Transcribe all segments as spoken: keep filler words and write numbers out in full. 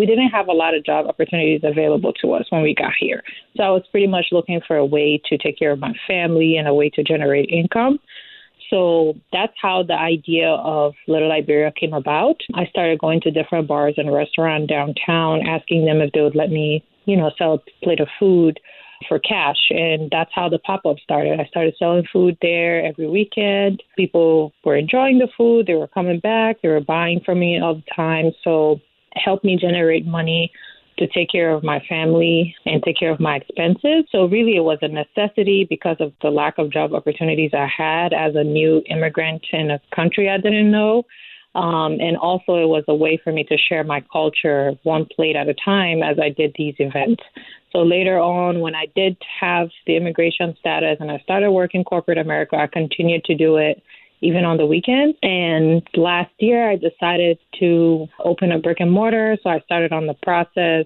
we didn't have a lot of job opportunities available to us when we got here. So I was pretty much looking for a way to take care of my family and a way to generate income. So that's how the idea of Little Liberia came about. I started going to different bars and restaurants downtown, asking them if they would let me, you know, sell a plate of food for cash. And that's how the pop-up started. I started selling food there every weekend. People were enjoying the food. They were coming back. They were buying from me all the time. So it helped me generate money to take care of my family and take care of my expenses. So really it was a necessity because of the lack of job opportunities I had as a new immigrant in a country I didn't know. Um, and also it was a way for me to share my culture one plate at a time as I did these events. So later on, when I did have the immigration status and I started working corporate America, I continued to do it even on the weekends. And last year, I decided to open a brick and mortar. So I started on the process.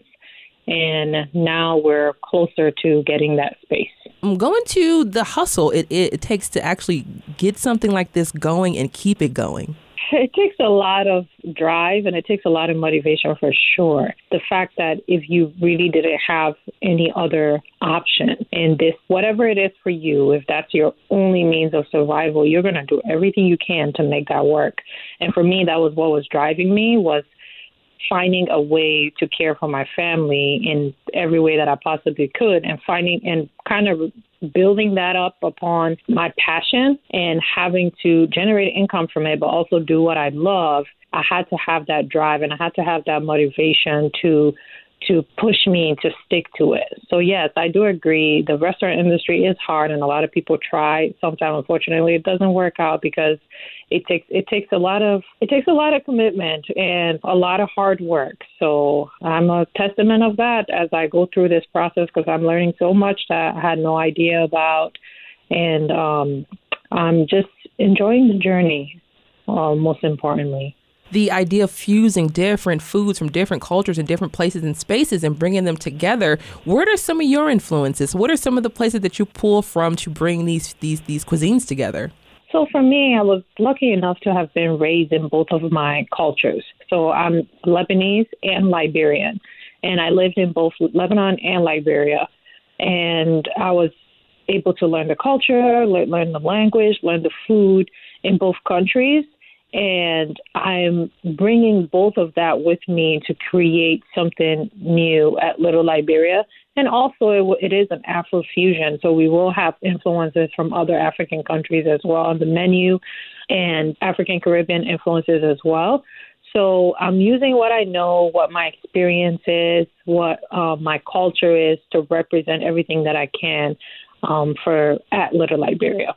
And now we're closer to getting that space. Going to the hustle it, it, it takes to actually get something like this going and keep it going. It takes a lot of drive and it takes a lot of motivation for sure. The fact that if you really didn't have any other option in this, whatever it is for you, if that's your only means of survival, you're going to do everything you can to make that work. And for me, that was what was driving me, was finding a way to care for my family in every way that I possibly could, and finding and kind of building that up upon my passion and having to generate income from it, but also do what I love. I had to have that drive and I had to have that motivation to to push me to stick to it. So yes, I do agree. The restaurant industry is hard and a lot of people try. Sometimes, unfortunately, it doesn't work out because it takes it takes a lot of it takes a lot of commitment and a lot of hard work. So I'm a testament of that as I go through this process, because I'm learning so much that I had no idea about. And um, I'm just enjoying the journey, uh, most importantly. The idea of fusing different foods from different cultures and different places and spaces and bringing them together. What are some of your influences? What are some of the places that you pull from to bring these these these cuisines together? So for me, I was lucky enough to have been raised in both of my cultures. So I'm Lebanese and Liberian, and I lived in both Lebanon and Liberia. And I was able to learn the culture, learn the language, learn the food in both countries. And I'm bringing both of that with me to create something new at Little Liberia. And also, it, it is an Afro-fusion, so we will have influences from other African countries as well on the menu, and African Caribbean influences as well. So I'm using what I know, what my experience is, what uh, my culture is, to represent everything that I can um, for at Little Liberia.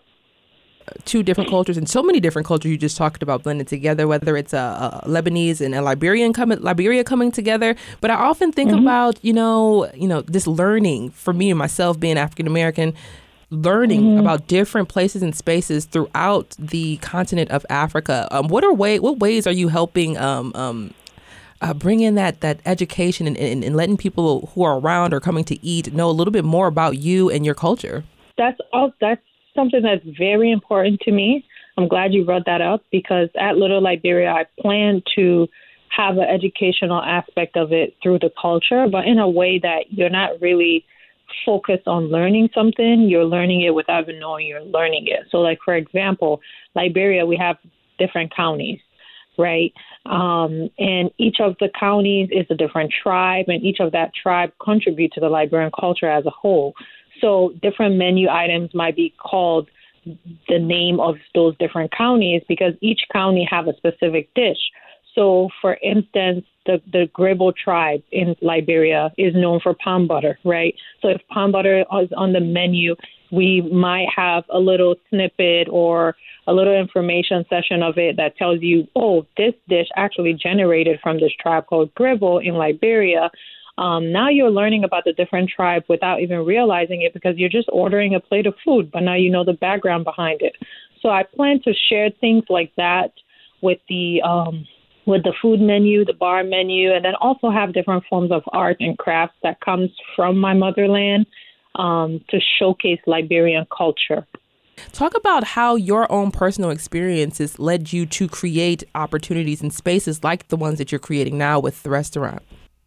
Two different cultures and so many different cultures you just talked about blended together, whether it's a, a Lebanese and a Liberian coming, Liberia coming together. But I often think mm-hmm. about, you know, you know, this learning for me and myself being African American, learning mm-hmm. about different places and spaces throughout the continent of Africa. Um, what are way what ways are you helping um, um, uh, bring in that that education and, and, and letting people who are around or coming to eat know a little bit more about you and your culture? That's all. That's something that's very important to me. I'm glad you brought that up, because at Little Liberia, I plan to have an educational aspect of it through the culture, but in a way that you're not really focused on learning something. You're learning it without even knowing you're learning it. So like, for example, Liberia, we have different counties, right? Um, and each of the counties is a different tribe, and each of that tribe contribute to the Liberian culture as a whole. So different menu items might be called the name of those different counties because each county have a specific dish. So, for instance, the, the Grebo tribe in Liberia is known for palm butter, right? So if palm butter is on the menu, we might have a little snippet or a little information session of it that tells you, oh, this dish actually generated from this tribe called Grebo in Liberia. Um, now you're learning about the different tribes without even realizing it, because you're just ordering a plate of food, but now you know the background behind it. So I plan to share things like that with the um, with the food menu, the bar menu, and then also have different forms of art and crafts that comes from my motherland um, to showcase Liberian culture. Talk about how your own personal experiences led you to create opportunities and spaces like the ones that you're creating now with the restaurant.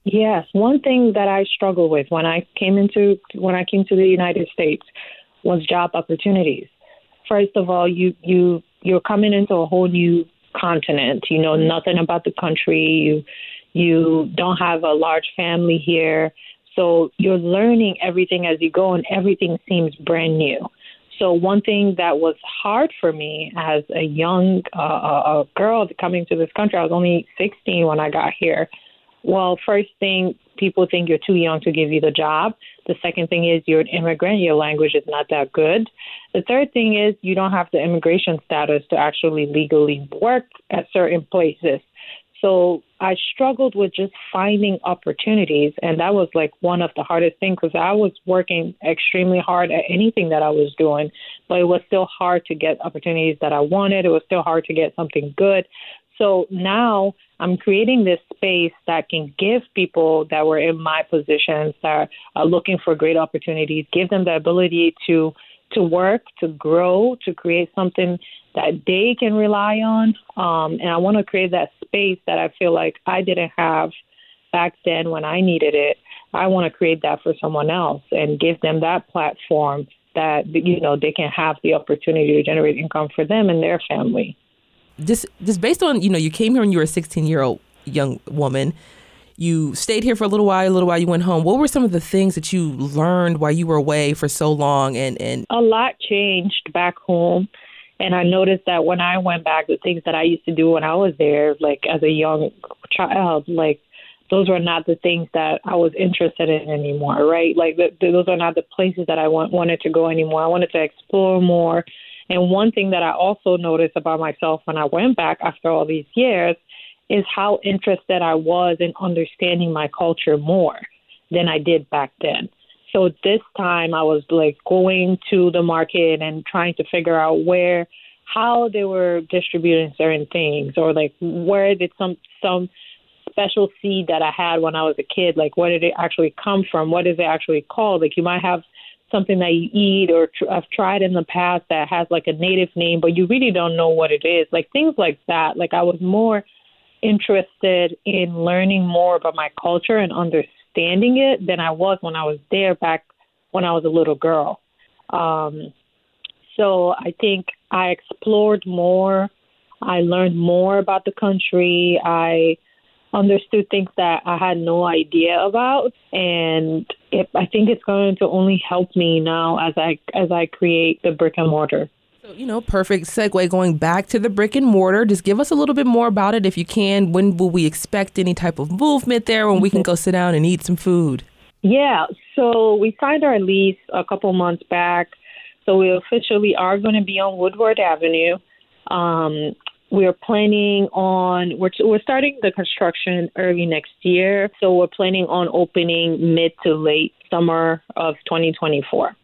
Yes, one thing that I struggled with when I came into when I came to the United States was job opportunities. First of all, you you you're coming into a whole new continent. You know nothing about the country. You you don't have a large family here, so you're learning everything as you go, and everything seems brand new. So one thing that was hard for me as a young uh, a girl coming to this country, I was only sixteen when I got here. Well, first thing, people think you're too young to give you the job. The second thing is you're an immigrant. Your language is not that good. The third thing is you don't have the immigration status to actually legally work at certain places. So I struggled with just finding opportunities. And that was like one of the hardest things because I was working extremely hard at anything that I was doing, but it was still hard to get opportunities that I wanted. It was still hard to get something good. So now I'm creating this space that can give people that were in my positions that are looking for great opportunities, give them the ability to to work, to grow, to create something that they can rely on. Um, and I want to create that space that I feel like I didn't have back then when I needed it. I want to create that for someone else and give them that platform that, you know, they can have the opportunity to generate income for them and their family. Just just based on, you know, you came here when you were a sixteen-year-old young woman. You stayed here for a little while, a little while you went home. What were some of the things that you learned while you were away for so long? And, and a lot changed back home. And I noticed that when I went back, the things that I used to do when I was there, like as a young child, like those were not the things that I was interested in anymore, right? Like the, those are not the places that I want, wanted to go anymore. I wanted to explore more. And one thing that I also noticed about myself when I went back after all these years is how interested I was in understanding my culture more than I did back then. So this time I was like going to the market and trying to figure out where, how they were distributing certain things, or like where did some, some special seed that I had when I was a kid, like where did it actually come from? What is it actually called? Like you might have something that you eat or tr- I've tried in the past that has like a native name, but you really don't know what it is. Like things like that. Like I was more interested in learning more about my culture and understanding it than I was when I was there back when I was a little girl. Um, so I think I explored more. I learned more about the country. I understood things that I had no idea about, and it, I think it's going to only help me now as I as I create the brick and mortar. So, you know, perfect segue going back to the brick and mortar. Just give us a little bit more about it if you can. When will we expect any type of movement there when we can go sit down and eat some food? Yeah, so we signed our lease a couple months back. So we officially are going to be on Woodward Avenue. Um, we're planning on, we're, we're starting the construction early next year. So we're planning on opening mid to late summer of twenty twenty-four.